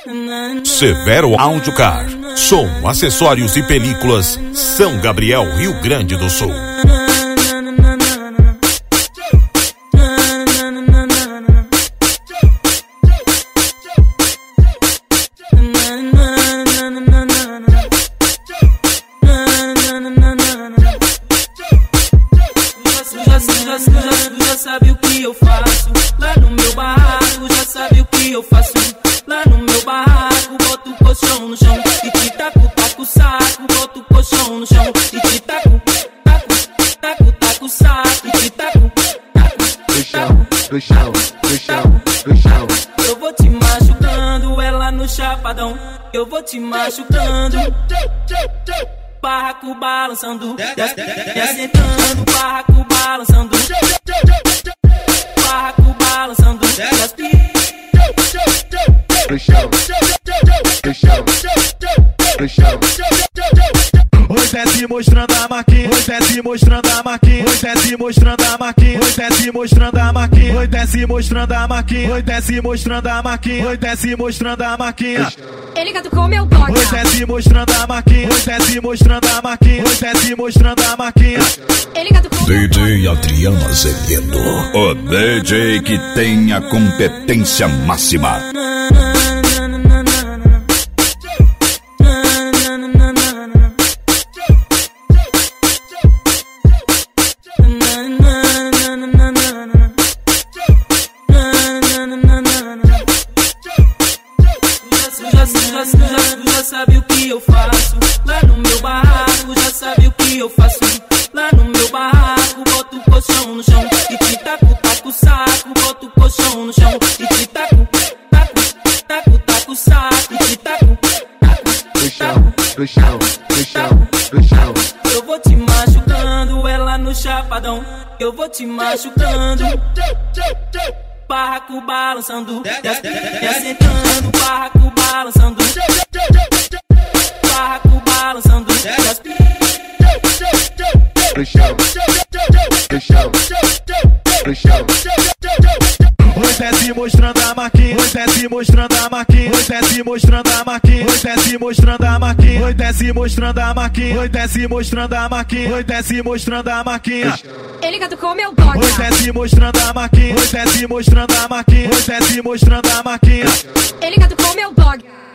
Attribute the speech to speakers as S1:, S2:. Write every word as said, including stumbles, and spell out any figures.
S1: Severo Audiocar, som, acessórios e películas, São Gabriel, Rio Grande do Sul.
S2: Já sabe o que eu faço lá no meu barraco, já sabe o que eu faço lá no meu barraco. Boto o colchão no chão e te taco, taco o saco. Boto o colchão no chão e te taco, taco, taco, taco o saco. E te taco, taco,
S3: do chão, do chão, do chão, do chão.
S2: Eu vou te machucando, ela no chapadão. Eu vou te machucando, barraco balançando, e assentando, barraco balançando, barraco balançando,
S3: do chão, do chão, do chão.
S4: Oi, desce mostrando a maquinha, oi, desce mostrando a maquinha, oi, desce mostrando a maquinha, oi, desce mostrando a maquinha, oi, desce mostrando a maquinha, oi, desce mostrando a maquinha, oi, desce mostrando a maquinha.
S5: Ele catucou meu dog.
S4: Oi, desce mostrando a maquinha, oi, desce mostrando a maquinha, oi, desce mostrando a maquinha.
S5: Ele catucou
S1: D J Adriano Azevedo, o D J que tem a competência máxima.
S2: Já sabe o que eu faço lá no meu barraco, já sabe o que eu faço lá no meu barraco. Boto o colchão no chão e te taco, taco o saco. Boto o colchão no chão e te taco, taco, taco, taco o saco. E te taco, taco,
S3: do chão, do chão, do chão, do chão.
S2: Eu vou te machucando, ela no chapadão. Eu vou te machucando, barraco balançando, e assentando, barraco balançando, barraco balançando,
S3: do chão, do chão, do chão.
S4: Oi, desce mostrando a maquinha, oi, desce mostrando a maquinha, oi, desce mostrando a maquinha, oi, desce mostrando a maquinha, oi, desce mostrando a maquinha, oi, desce mostrando a maquinha, oi, desce mostrando a maquinha.
S5: Ele catucou meu dog.
S4: Oi, desce mostrando a maquinha, oi, desce mostrando a maquinha, oi, desce mostrando a maquinha.
S5: Ele catucou meu dog.